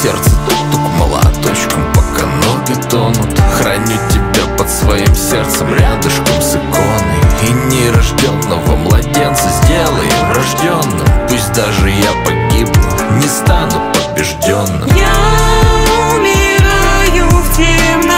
сердце тук-тук молоточком, пока ноги тонут. Храню тебя под своим сердцем рядышком с иконой. И нерожденного младенца сделаем рожденным. Пусть даже я погибну, не стану побежденным. Я умираю в темноте.